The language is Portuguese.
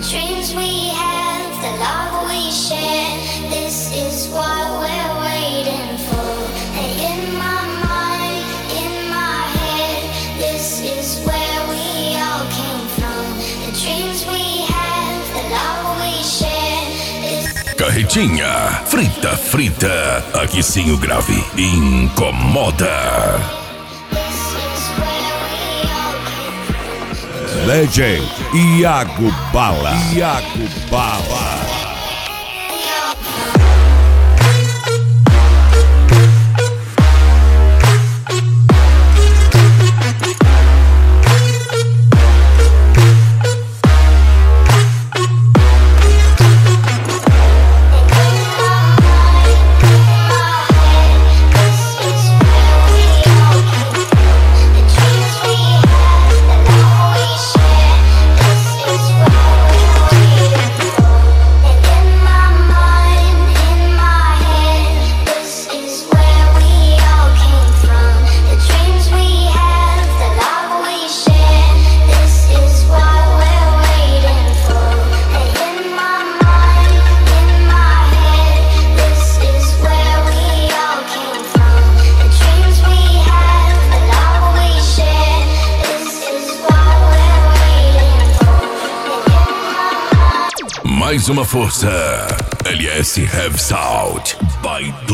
dreams we have, the love we share. This is what we're waiting for. And in my mind, in my head, this is where we all came from. The dreams we have, the love we share. Carretinha, frita, frita. Aqui sim o grave incomoda. Legend Iago Bala. Iago Bala. Mais uma força. LS Have Sound by